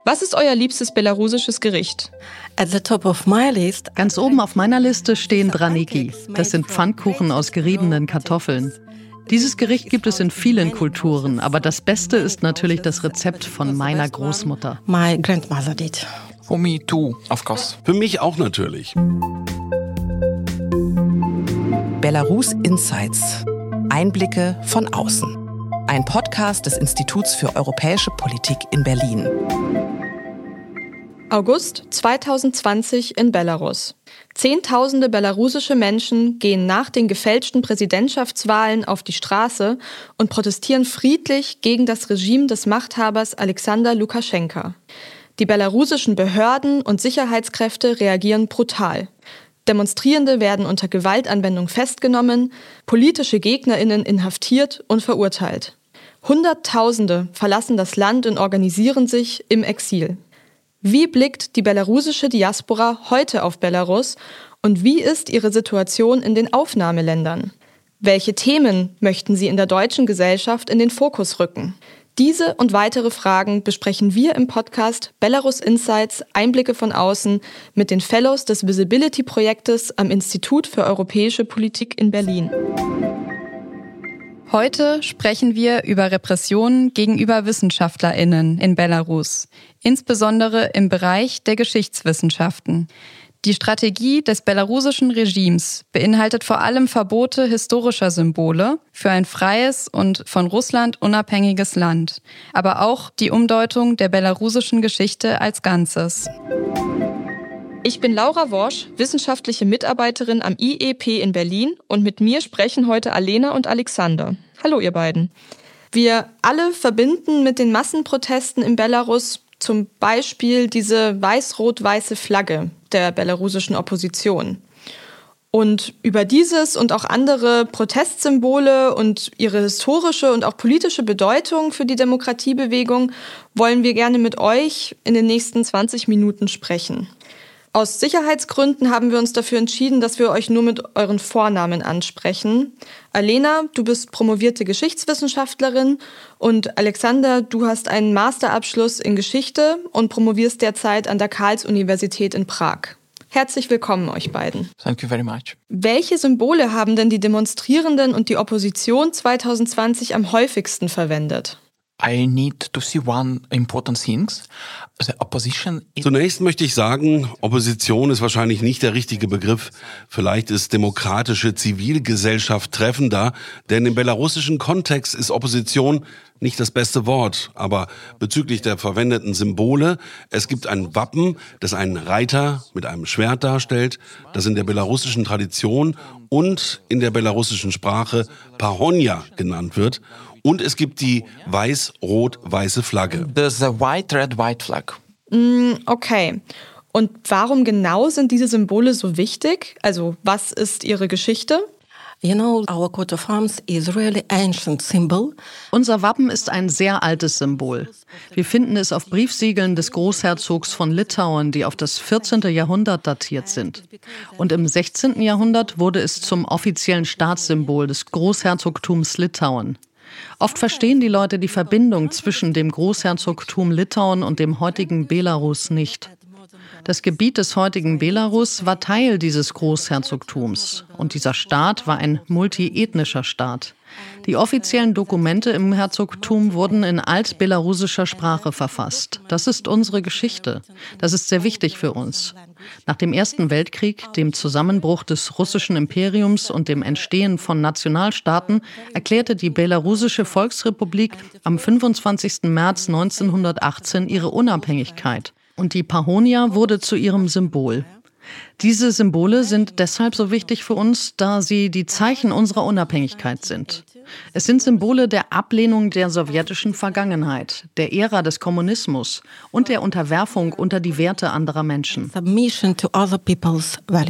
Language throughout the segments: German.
Was ist euer liebstes belarussisches Gericht? Ganz oben auf meiner Liste stehen Draniki. Das sind Pfannkuchen aus geriebenen Kartoffeln. Dieses Gericht gibt es in vielen Kulturen, aber das Beste ist natürlich das Rezept von meiner Großmutter. My grandmother did. For me too, of course. Für mich auch natürlich. Belarus Insights. Einblicke von außen. Ein Podcast des Instituts für Europäische Politik in Berlin. August 2020 in Belarus. Zehntausende belarussische Menschen gehen nach den gefälschten Präsidentschaftswahlen auf die Straße und protestieren friedlich gegen das Regime des Machthabers Alexander Lukaschenka. Die belarussischen Behörden und Sicherheitskräfte reagieren brutal. Demonstrierende werden unter Gewaltanwendung festgenommen, politische GegnerInnen inhaftiert und verurteilt. Hunderttausende verlassen das Land und organisieren sich im Exil. Wie blickt die belarussische Diaspora heute auf Belarus und wie ist ihre Situation in den Aufnahmeländern? Welche Themen möchten sie in der deutschen Gesellschaft in den Fokus rücken? Diese und weitere Fragen besprechen wir im Podcast Belarus Insights – Einblicke von außen mit den Fellows des Visibility-Projektes am Institut für Europäische Politik in Berlin. Heute sprechen wir über Repressionen gegenüber WissenschaftlerInnen in Belarus, insbesondere im Bereich der Geschichtswissenschaften. Die Strategie des belarussischen Regimes beinhaltet vor allem Verbote historischer Symbole für ein freies und von Russland unabhängiges Land, aber auch die Umdeutung der belarussischen Geschichte als Ganzes. Ich bin Laura Worsch, wissenschaftliche Mitarbeiterin am IEP in Berlin und mit mir sprechen heute Alena und Alexander. Hallo ihr beiden. Wir alle verbinden mit den Massenprotesten in Belarus zum Beispiel diese weiß-rot-weiße Flagge der belarussischen Opposition. Und über dieses und auch andere Protestsymbole und ihre historische und auch politische Bedeutung für die Demokratiebewegung wollen wir gerne mit euch in den nächsten 20 Minuten sprechen. Aus Sicherheitsgründen haben wir uns dafür entschieden, dass wir euch nur mit euren Vornamen ansprechen. Alena, du bist promovierte Geschichtswissenschaftlerin und Alexander, du hast einen Masterabschluss in Geschichte und promovierst derzeit an der Karls-Universität in Prag. Herzlich willkommen euch beiden. Thank you very much. Welche Symbole haben denn die Demonstrierenden und die Opposition 2020 am häufigsten verwendet? I need to see one important thing. The opposition Zunächst möchte ich sagen, Opposition ist wahrscheinlich nicht der richtige Begriff. Vielleicht ist demokratische Zivilgesellschaft treffender, denn im belarussischen Kontext ist Opposition nicht das beste Wort. Aber bezüglich der verwendeten Symbole, es gibt ein Wappen, das einen Reiter mit einem Schwert darstellt, das in der belarussischen Tradition und in der belarussischen Sprache Pahonja genannt wird. Und es gibt die weiß-rot-weiße Flagge. There's a white flag. Okay. Und warum genau sind diese Symbole so wichtig? Also was ist ihre Geschichte? You know, our coat of arms is really ancient symbol. Unser Wappen ist ein sehr altes Symbol. Wir finden es auf Briefsiegeln des Großherzogs von Litauen, die auf das 14. Jahrhundert datiert sind. Und im 16. Jahrhundert wurde es zum offiziellen Staatssymbol des Großherzogtums Litauen. Oft verstehen die Leute die Verbindung zwischen dem Großherzogtum Litauen und dem heutigen Belarus nicht. Das Gebiet des heutigen Belarus war Teil dieses Großherzogtums und dieser Staat war ein multiethnischer Staat. Die offiziellen Dokumente im Herzogtum wurden in altbelarussischer Sprache verfasst. Das ist unsere Geschichte. Das ist sehr wichtig für uns. Nach dem Ersten Weltkrieg, dem Zusammenbruch des russischen Imperiums und dem Entstehen von Nationalstaaten erklärte die Belarussische Volksrepublik am 25. März 1918 ihre Unabhängigkeit. Und die Pahonja wurde zu ihrem Symbol. Diese Symbole sind deshalb so wichtig für uns, da sie die Zeichen unserer Unabhängigkeit sind. Es sind Symbole der Ablehnung der sowjetischen Vergangenheit, der Ära des Kommunismus und der Unterwerfung unter die Werte anderer Menschen. Submission to other people's values.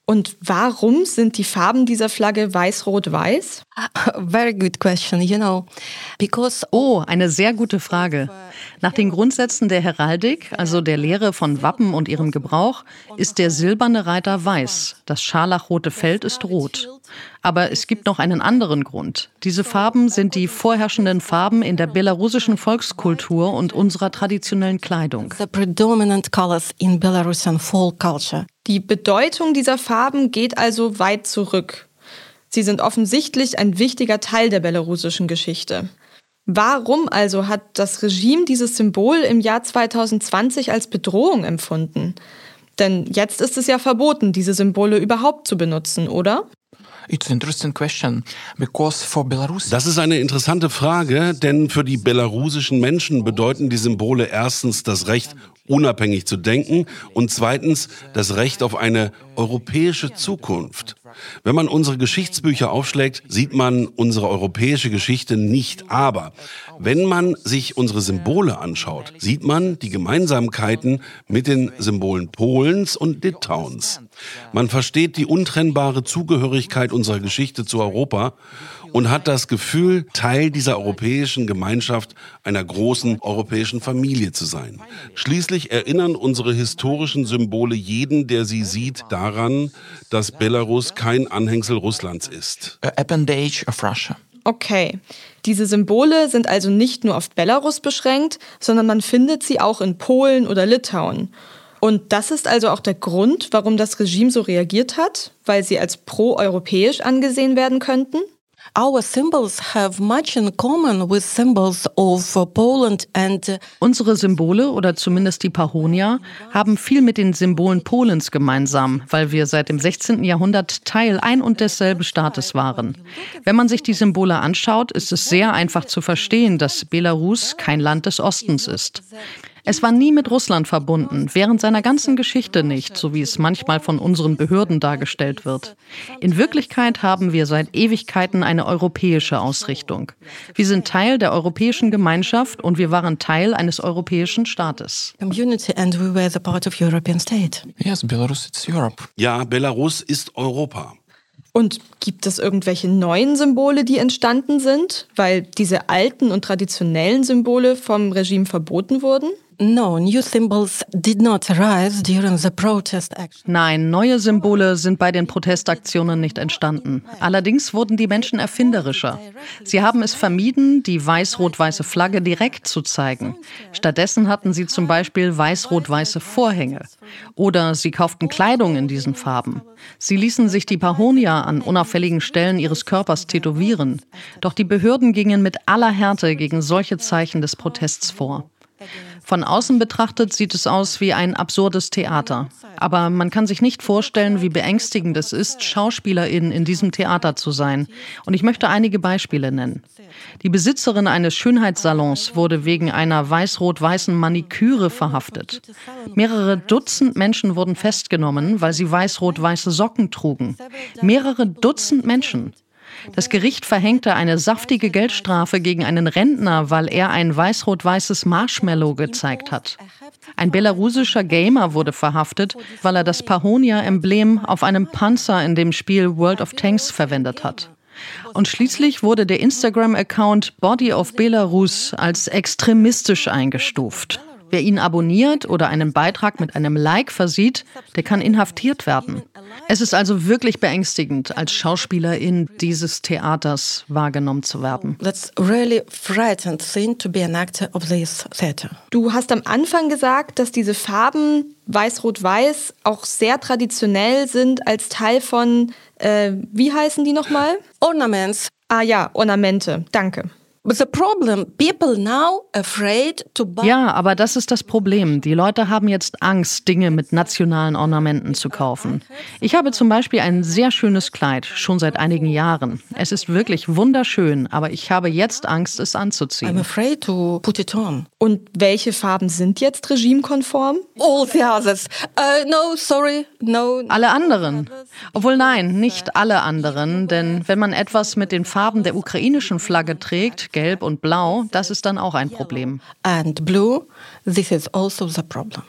Und warum sind die Farben dieser Flagge weiß-rot-weiß? Very good question, because... Oh, eine sehr gute Frage. Nach den Grundsätzen der Heraldik, also der Lehre von Wappen und ihrem Gebrauch, ist der silberne Reiter weiß, das scharlachrote Feld ist rot. Aber es gibt noch einen anderen Grund. Diese Farben sind die vorherrschenden Farben in der belarussischen Volkskultur und unserer traditionellen Kleidung. The predominant colors in Belarusian folk culture. Die Bedeutung dieser Farben geht also weit zurück. Sie sind offensichtlich ein wichtiger Teil der belarussischen Geschichte. Warum also hat das Regime dieses Symbol im Jahr 2020 als Bedrohung empfunden? Denn jetzt ist es ja verboten, diese Symbole überhaupt zu benutzen, oder? It's an interesting question, because for Belarus... Das ist eine interessante Frage, denn für die belarussischen Menschen bedeuten die Symbole erstens das Recht, unabhängig zu denken und zweitens das Recht auf eine europäische Zukunft. Wenn man unsere Geschichtsbücher aufschlägt, sieht man unsere europäische Geschichte nicht. Aber wenn man sich unsere Symbole anschaut, sieht man die Gemeinsamkeiten mit den Symbolen Polens und Litauens. Man versteht die untrennbare Zugehörigkeit unserer Geschichte zu Europa und hat das Gefühl, Teil dieser europäischen Gemeinschaft, einer großen europäischen Familie zu sein. Schließlich erinnern unsere historischen Symbole jeden, der sie sieht, daran, dass Belarus kein Anhängsel Russlands ist. Appendage of Russia. Okay, diese Symbole sind also nicht nur auf Belarus beschränkt, sondern man findet sie auch in Polen oder Litauen. Und das ist also auch der Grund, warum das Regime so reagiert hat, weil sie als pro-europäisch angesehen werden könnten? Our symbols have much in common with symbols of Poland and... Unsere Symbole, oder zumindest die Pahonia, haben viel mit den Symbolen Polens gemeinsam, weil wir seit dem 16. Jahrhundert Teil ein und desselben Staates waren. Wenn man sich die Symbole anschaut, ist es sehr einfach zu verstehen, dass Belarus kein Land des Ostens ist. Es war nie mit Russland verbunden, während seiner ganzen Geschichte nicht, so wie es manchmal von unseren Behörden dargestellt wird. In Wirklichkeit haben wir seit Ewigkeiten eine europäische Ausrichtung. Wir sind Teil der europäischen Gemeinschaft und wir waren Teil eines europäischen Staates. Community and we were the part of European state. Yes, Belarus is Europe. Ja, Belarus ist Europa. Und gibt es irgendwelche neuen Symbole, die entstanden sind, weil diese alten und traditionellen Symbole vom Regime verboten wurden? No, new symbols did not arise during the protest action. Nein, neue Symbole sind bei den Protestaktionen nicht entstanden. Allerdings wurden die Menschen erfinderischer. Sie haben es vermieden, die weiß-rot-weiße Flagge direkt zu zeigen. Stattdessen hatten sie zum Beispiel weiß-rot-weiße Vorhänge. Oder sie kauften Kleidung in diesen Farben. Sie ließen sich die Pahonia an unauffälligen Stellen ihres Körpers tätowieren. Doch die Behörden gingen mit aller Härte gegen solche Zeichen des Protests vor. Von außen betrachtet sieht es aus wie ein absurdes Theater. Aber man kann sich nicht vorstellen, wie beängstigend es ist, SchauspielerInnen in diesem Theater zu sein. Und ich möchte einige Beispiele nennen. Die Besitzerin eines Schönheitssalons wurde wegen einer weiß-rot-weißen Maniküre verhaftet. Mehrere Dutzend Menschen wurden festgenommen, weil sie weiß-rot-weiße Socken trugen. Mehrere Dutzend Menschen. Das Gericht verhängte eine saftige Geldstrafe gegen einen Rentner, weil er ein weiß-rot-weißes Marshmallow gezeigt hat. Ein belarussischer Gamer wurde verhaftet, weil er das Pahonia-Emblem auf einem Panzer in dem Spiel World of Tanks verwendet hat. Und schließlich wurde der Instagram-Account Body of Belarus als extremistisch eingestuft. Wer ihn abonniert oder einen Beitrag mit einem Like versieht, der kann inhaftiert werden. Es ist also wirklich beängstigend, als Schauspielerin dieses Theaters wahrgenommen zu werden. That's really frightening thing to be an actor of this theater. Du hast am Anfang gesagt, dass diese Farben weiß-rot-weiß auch sehr traditionell sind als Teil von, wie heißen die nochmal? Ornaments. Ah ja, Ornamente. Danke. But the problem, people now afraid to buy... Ja, aber das ist das Problem. Die Leute haben jetzt Angst, Dinge mit nationalen Ornamenten zu kaufen. Ich habe zum Beispiel ein sehr schönes Kleid, schon seit einigen Jahren. Es ist wirklich wunderschön, aber ich habe jetzt Angst, es anzuziehen. I'm afraid to put it on. Und welche Farben sind jetzt regimekonform? All the others. No, sorry, no. Alle anderen. Obwohl nein, nicht alle anderen, denn wenn man etwas mit den Farben der ukrainischen Flagge trägt, Gelb und Blau, das ist dann auch ein Problem. And blue, this is also the problem.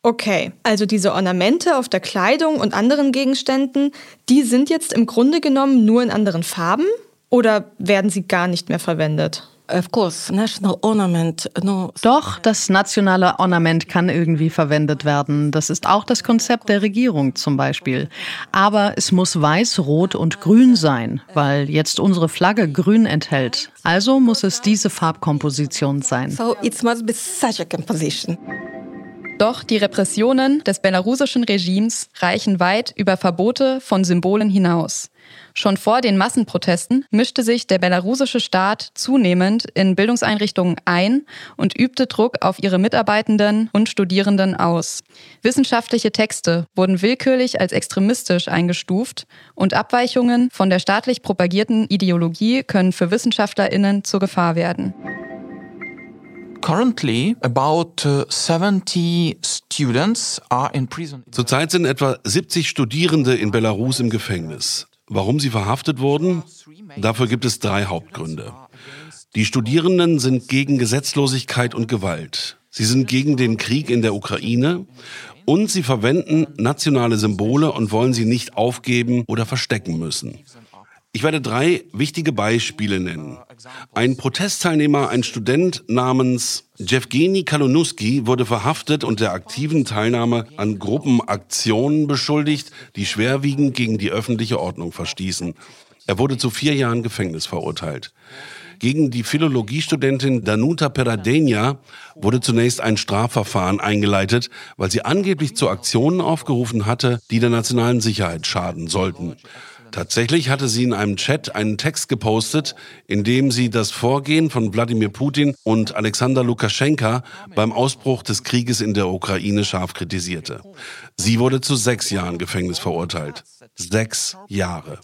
Okay, also diese Ornamente auf der Kleidung und anderen Gegenständen, die sind jetzt im Grunde genommen nur in anderen Farben oder werden sie gar nicht mehr verwendet? Of course, national ornament. No. Doch, das nationale Ornament kann irgendwie verwendet werden. Das ist auch das Konzept der Regierung zum Beispiel. Aber es muss weiß, rot und grün sein, weil jetzt unsere Flagge grün enthält. Also muss es diese Farbkomposition sein. So it must be such a composition. Doch die Repressionen des belarusischen Regimes reichen weit über Verbote von Symbolen hinaus. Schon vor den Massenprotesten mischte sich der belarusische Staat zunehmend in Bildungseinrichtungen ein und übte Druck auf ihre Mitarbeitenden und Studierenden aus. Wissenschaftliche Texte wurden willkürlich als extremistisch eingestuft und Abweichungen von der staatlich propagierten Ideologie können für WissenschaftlerInnen zur Gefahr werden. Currently, about 70 students are in prison. Zurzeit sind etwa 70 Studierende in Belarus im Gefängnis. Warum sie verhaftet wurden? Dafür gibt es 3 Hauptgründe. Die Studierenden sind gegen Gesetzlosigkeit und Gewalt. Sie sind gegen den Krieg in der Ukraine und sie verwenden nationale Symbole und wollen sie nicht aufgeben oder verstecken müssen. Ich werde 3 wichtige Beispiele nennen. Ein Protestteilnehmer, ein Student namens Jewgeni Kalonuski, wurde verhaftet und der aktiven Teilnahme an Gruppenaktionen beschuldigt, die schwerwiegend gegen die öffentliche Ordnung verstießen. Er wurde zu 4 Jahren Gefängnis verurteilt. Gegen die Philologiestudentin Danuta Peradenia wurde zunächst ein Strafverfahren eingeleitet, weil sie angeblich zu Aktionen aufgerufen hatte, die der nationalen Sicherheit schaden sollten. Tatsächlich hatte sie in einem Chat einen Text gepostet, in dem sie das Vorgehen von Wladimir Putin und Alexander Lukaschenka beim Ausbruch des Krieges in der Ukraine scharf kritisierte. Sie wurde zu 6 Jahren Gefängnis verurteilt. 6 Jahre.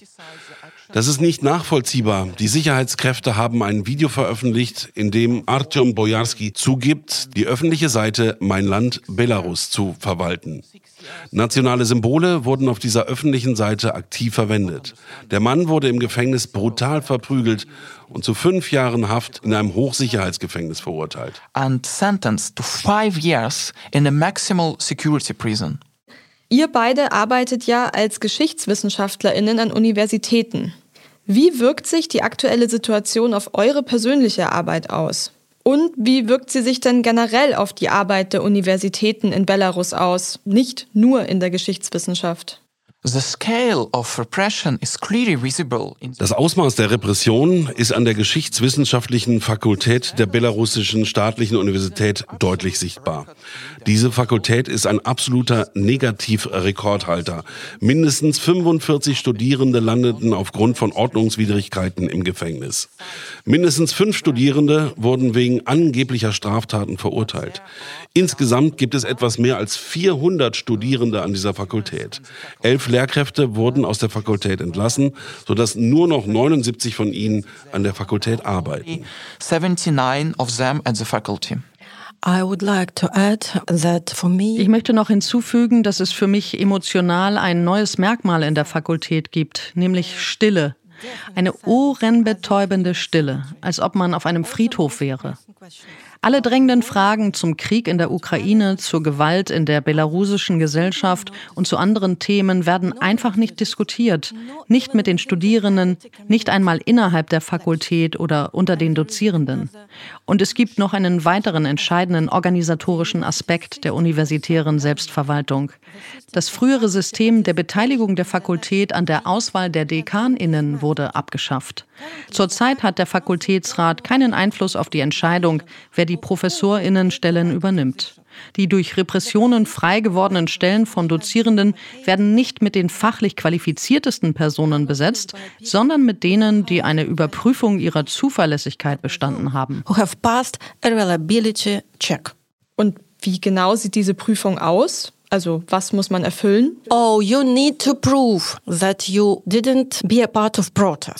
Das ist nicht nachvollziehbar. Die Sicherheitskräfte haben ein Video veröffentlicht, in dem Artyom Bojarski zugibt, die öffentliche Seite Mein Land Belarus zu verwalten. Nationale Symbole wurden auf dieser öffentlichen Seite aktiv verwendet. Der Mann wurde im Gefängnis brutal verprügelt und zu 5 Jahren Haft in einem Hochsicherheitsgefängnis verurteilt. And sentenced to 5 years in a maximal security prison. Ihr beide arbeitet ja als GeschichtswissenschaftlerInnen an Universitäten. Wie wirkt sich die aktuelle Situation auf eure persönliche Arbeit aus? Und wie wirkt sie sich denn generell auf die Arbeit der Universitäten in Belarus aus, nicht nur in der Geschichtswissenschaft? The scale of repression is clearly visible in Das Ausmaß der Repression ist an der Geschichtswissenschaftlichen Fakultät der Belarussischen Staatlichen Universität deutlich sichtbar. Diese Fakultät ist ein absoluter Negativrekordhalter. Mindestens 45 Studierende landeten aufgrund von Ordnungswidrigkeiten im Gefängnis. Mindestens 5 Studierende wurden wegen angeblicher Straftaten verurteilt. Insgesamt gibt es etwas mehr als 400 Studierende an dieser Fakultät. 11 Lehrkräfte wurden aus der Fakultät entlassen, sodass nur noch 79 von ihnen an der Fakultät arbeiten. 79 of them at the faculty. I would like to add that for me. Ich möchte noch hinzufügen, dass es für mich emotional ein neues Merkmal in der Fakultät gibt, nämlich Stille. Eine ohrenbetäubende Stille, als ob man auf einem Friedhof wäre. Alle drängenden Fragen zum Krieg in der Ukraine, zur Gewalt in der belarussischen Gesellschaft und zu anderen Themen werden einfach nicht diskutiert. Nicht mit den Studierenden, nicht einmal innerhalb der Fakultät oder unter den Dozierenden. Und es gibt noch einen weiteren entscheidenden organisatorischen Aspekt der universitären Selbstverwaltung. Das frühere System der Beteiligung der Fakultät an der Auswahl der DekanInnen wurde abgeschafft. Zurzeit hat der Fakultätsrat keinen Einfluss auf die Entscheidung, wer die ProfessorInnenstellen übernimmt. Die durch Repressionen frei gewordenen Stellen von Dozierenden werden nicht mit den fachlich qualifiziertesten Personen besetzt, sondern mit denen, die eine Überprüfung ihrer Zuverlässigkeit bestanden haben. Who have passed a reliability check. Und wie genau sieht diese Prüfung aus? Also, was muss man erfüllen? Oh, you need to prove that you didn't be a part of protest.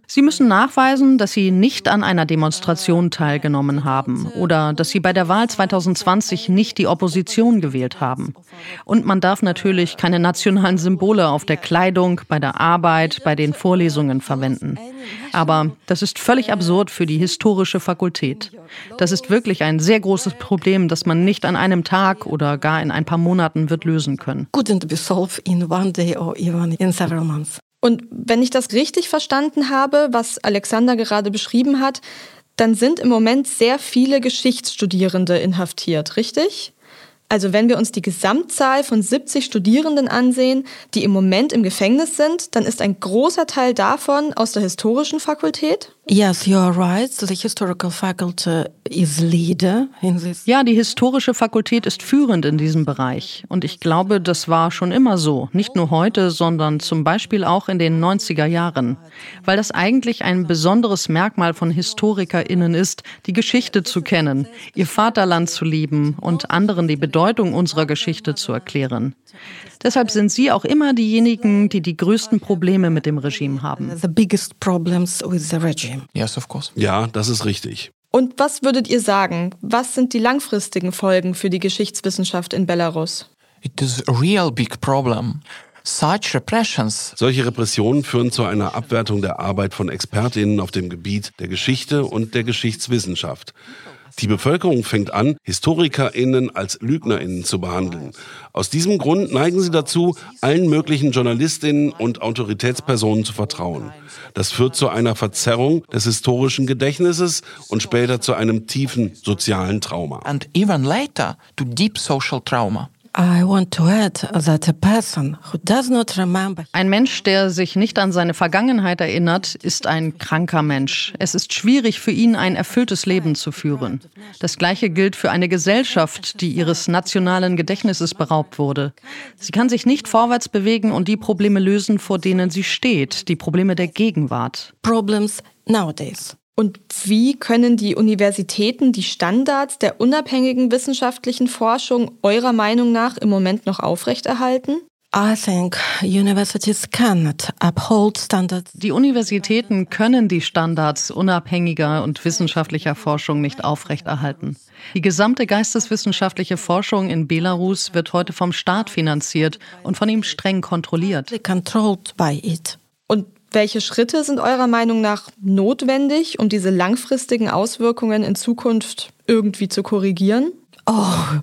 Sie müssen nachweisen, dass sie nicht an einer Demonstration teilgenommen haben oder dass sie bei der Wahl 2020 nicht die Opposition gewählt haben. Und man darf natürlich keine nationalen Symbole auf der Kleidung, bei der Arbeit, bei den Vorlesungen verwenden. Aber das ist völlig absurd für die historische Fakultät. Das ist wirklich ein sehr großes Problem, das man nicht an einem Tag oder gar in ein paar Monaten wird lösen können. Couldn't be solved in one day or even in several months. Und wenn ich das richtig verstanden habe, was Alexander gerade beschrieben hat, dann sind im Moment sehr viele Geschichtsstudierende inhaftiert, richtig? Also wenn wir uns die Gesamtzahl von 70 Studierenden ansehen, die im Moment im Gefängnis sind, dann ist ein großer Teil davon aus der historischen Fakultät? Yes, you are right. The historical faculty is leader in this. Ja, die historische Fakultät ist führend in diesem Bereich. Und ich glaube, das war schon immer so. Nicht nur heute, sondern zum Beispiel auch in den 90er Jahren. Weil das eigentlich ein besonderes Merkmal von HistorikerInnen ist, die Geschichte zu kennen, ihr Vaterland zu lieben und anderen die Bedeutung unserer Geschichte zu erklären. Deshalb sind sie auch immer diejenigen, die die größten Probleme mit dem Regime haben. The biggest problems with the regime. Yes, of course. Ja, das ist richtig. Und was würdet ihr sagen? Was sind die langfristigen Folgen für die Geschichtswissenschaft in Belarus? It is a real big problem. Such repressions. Solche Repressionen führen zu einer Abwertung der Arbeit von ExpertInnen auf dem Gebiet der Geschichte und der Geschichtswissenschaft. Die Bevölkerung fängt an, HistorikerInnen als LügnerInnen zu behandeln. Aus diesem Grund neigen sie dazu, allen möglichen JournalistInnen und Autoritätspersonen zu vertrauen. Das führt zu einer Verzerrung des historischen Gedächtnisses und später zu einem tiefen sozialen Trauma. And even later to deep social trauma. I want to add that a person who does not remember. Ein Mensch, der sich nicht an seine Vergangenheit erinnert, ist ein kranker Mensch. Es ist schwierig für ihn, ein erfülltes Leben zu führen. Das Gleiche gilt für eine Gesellschaft, die ihres nationalen Gedächtnisses beraubt wurde. Sie kann sich nicht vorwärts bewegen und die Probleme lösen, vor denen sie steht, die Probleme der Gegenwart. Problems nowadays. Und wie können die Universitäten die Standards der unabhängigen wissenschaftlichen Forschung eurer Meinung nach im Moment noch aufrechterhalten? I think universities cannot uphold standards. Die Universitäten können die Standards unabhängiger und wissenschaftlicher Forschung nicht aufrechterhalten. Die gesamte geisteswissenschaftliche Forschung in Belarus wird heute vom Staat finanziert und von ihm streng kontrolliert. Controlled by it. Und welche Schritte sind eurer Meinung nach notwendig, um diese langfristigen Auswirkungen in Zukunft irgendwie zu korrigieren? Oh,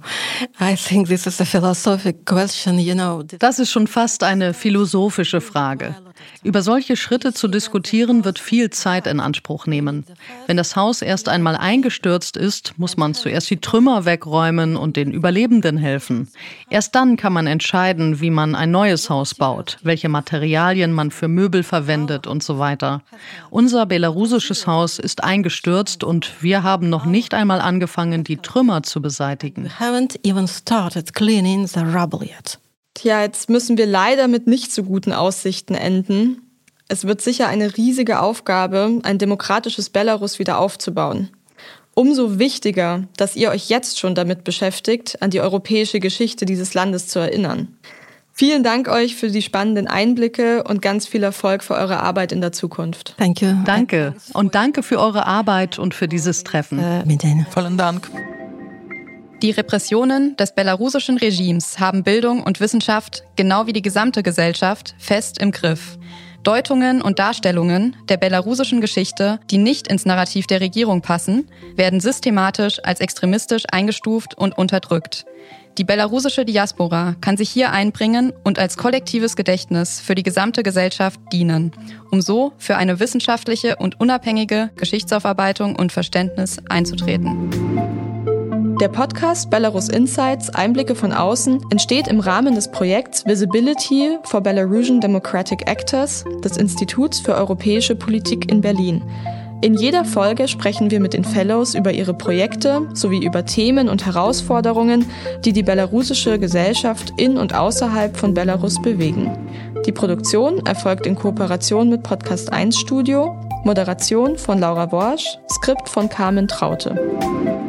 I think this is a philosophical question, you know. Das ist schon fast eine philosophische Frage. Über solche Schritte zu diskutieren, wird viel Zeit in Anspruch nehmen. Wenn das Haus erst einmal eingestürzt ist, muss man zuerst die Trümmer wegräumen und den Überlebenden helfen. Erst dann kann man entscheiden, wie man ein neues Haus baut, welche Materialien man für Möbel verwendet und so weiter. Unser belarussisches Haus ist eingestürzt und wir haben noch nicht einmal angefangen, die Trümmer zu beseitigen. We haven't even started cleaning the rubble yet. Tja, jetzt müssen wir leider mit nicht so guten Aussichten enden. Es wird sicher eine riesige Aufgabe, ein demokratisches Belarus wieder aufzubauen. Umso wichtiger, dass ihr euch jetzt schon damit beschäftigt, an die europäische Geschichte dieses Landes zu erinnern. Vielen Dank euch für die spannenden Einblicke und ganz viel Erfolg für eure Arbeit in der Zukunft. Thank you. Danke. Und danke für eure Arbeit und für dieses Treffen. Vielen Dank. Die Repressionen des belarussischen Regimes haben Bildung und Wissenschaft, genau wie die gesamte Gesellschaft, fest im Griff. Deutungen und Darstellungen der belarussischen Geschichte, die nicht ins Narrativ der Regierung passen, werden systematisch als extremistisch eingestuft und unterdrückt. Die belarussische Diaspora kann sich hier einbringen und als kollektives Gedächtnis für die gesamte Gesellschaft dienen, um so für eine wissenschaftliche und unabhängige Geschichtsaufarbeitung und Verständnis einzutreten. Der Podcast Belarus Insights – Einblicke von außen entsteht im Rahmen des Projekts Visibility for Belarusian Democratic Actors des Instituts für europäische Politik in Berlin. In jeder Folge sprechen wir mit den Fellows über ihre Projekte sowie über Themen und Herausforderungen, die die belarussische Gesellschaft in und außerhalb von Belarus bewegen. Die Produktion erfolgt in Kooperation mit Podcast 1 Studio, Moderation von Laura Worsch, Skript von Carmen Traute.